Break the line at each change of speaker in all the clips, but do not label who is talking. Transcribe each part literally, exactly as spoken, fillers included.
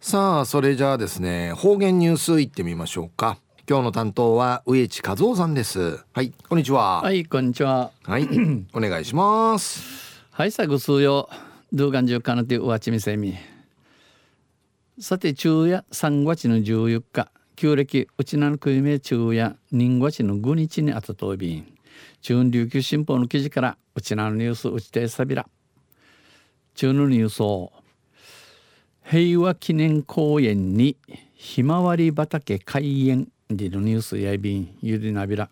さあ、それじゃあですね、方言ニュースいってみましょうか。今日の担当は植地和夫さんです。はい、こんにちは。
はい、こんにちは。
はい、お願いします。
はい、さぐすうよ。ドゥーガンジュカナティウワチミセミ。さて、昼夜さんがつのじゅうよっか、旧暦うちなのくいめ昼夜人がつのごにちにあたとびん。中琉球新報の記事からうちなのニュースうちてさびら。中のニュースを平和記念公園にひまわり畑開園でのニュースやいびんゆりなびら。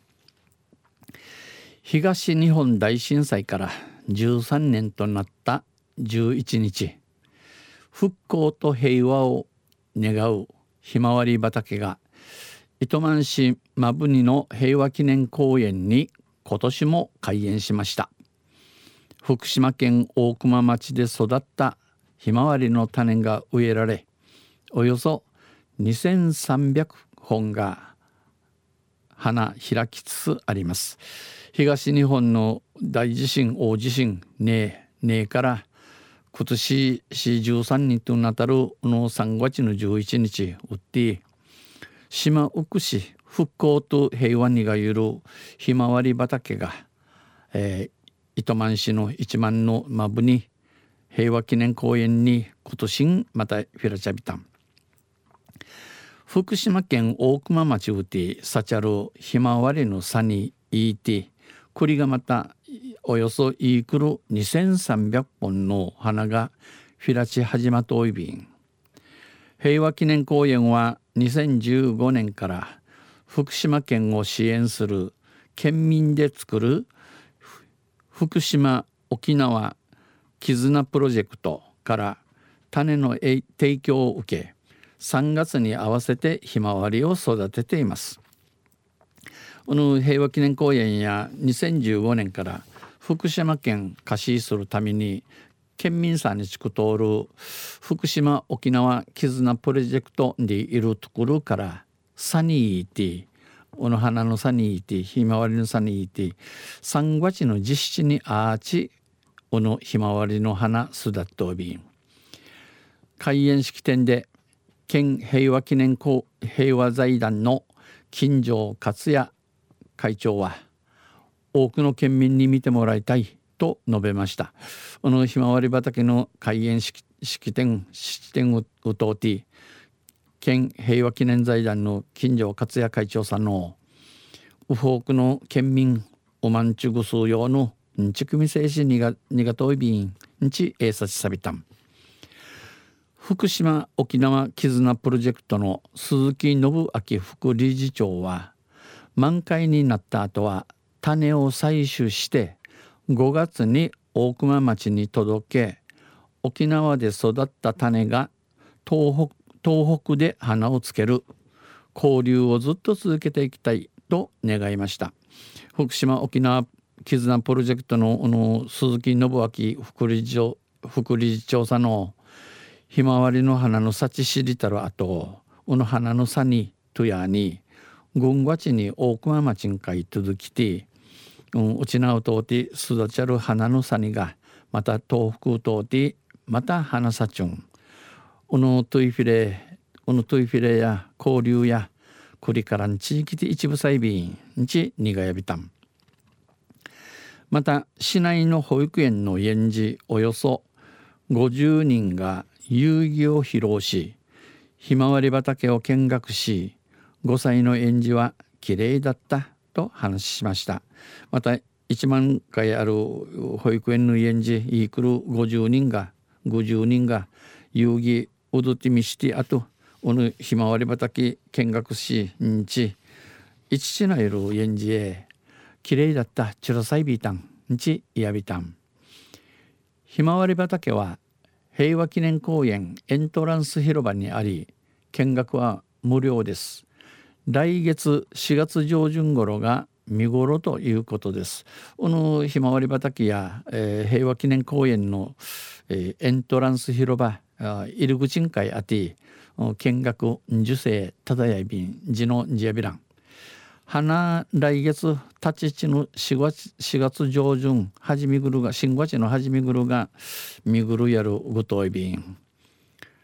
東日本大震災からじゅうさんねんとなったじゅういちにち、復興と平和を願うひまわり畑が糸満市摩文仁の平和記念公園に今年も開園しました。福島県大熊町で育ったひまわりの種が植えられ、およそにせんさんびゃくほんが花開きつつあります。東日本の大地震大地震ねえねえから今年じゅうさんにちとなたるのさんがつのじゅういちにちうって島うくし復興と平和にがゆるひまわり畑が、えー、糸満市の一万のまぶに平和記念公園に今年またフィラチャビタン福島県大熊町うてさちゃるひまわりのさにいいて栗がまたおよそいくるにせんさんびゃっぽんの花がフィラチ始まとおいびん。平和記念公園はにせんじゅうごねんから福島県を支援する県民で作る福島沖縄絆プロジェクトから種の提供を受け、さんがつに合わせてひまわりを育てています。この平和記念公園やにせんじゅうごねんから福島県貸しするために県民さんに地区通る福島沖縄絆プロジェクトでいるところからサニーティこの花のサニーティひまわりのサニーティさんがつの実施にアーチこのひまわりの花すだっとびん開園式典で県平和記念公平和財団の金城克也会長は多くの県民に見てもらいたいと述べました。このひまわり畑の開園式式典式典をうとうて県平和記念財団の金城克也会長さんのウフォークの県民おまんちゅぐすう用のんちくみせいしにがにがといびんんちえいさちさびたん福島沖縄絆プロジェクトの鈴木信明副理事長は満開になった後は種を採取してごがつに大熊町に届け沖縄で育った種が東北、東北で花をつける交流をずっと続けていきたいと願いました。福島沖縄絆プロジェクト の, の鈴木信明副理事長副理事長さんのひまわりの花の幸知りたるあとこの花のさにとやに軍がちに大熊町んかい続きて、うん、うちなうとうて育ちゃる花のさにがまた東北とうてまた花さちゅんこのトイフィレこのトイフィレや交流やこれからん地域で一部細便んちにがやびたんまた市内の保育園の園児およそごじゅうにんが遊戯を披露しひまわり畑を見学しごさいの園児はきれいだったと話しました。またいちまんかいある保育園の園児いくるごじゅうにんがごじゅうにんが遊戯踊ってみしてあとこのひまわり畑見学しんちいちちないる園児へきれいだったチュラサイビータンんちいやびたんひまわり畑は平和記念公園エントランス広場にあり見学は無料です。来月しがつ上旬頃が見頃ということです。このひまわり畑や、えー、平和記念公園の、えー、エントランス広場入り口んかいあて見学受精ただやいびんじのじやびらん花来月立ち地のしがつ、しがつ上旬はじみぐるが新月のはじみぐるが見ぐるやるごといびん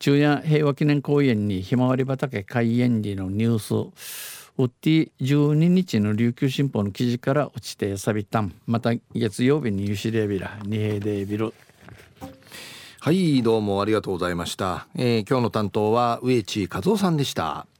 昼夜平和記念公園にひまわり畑開園日のニュースウッディじゅうににちの琉球新報の記事から落ちてさびたん。また月曜日にユシレビラニヘデビル。
はい、どうもありがとうございました。えー、今日の担当は植地和夫さんでした。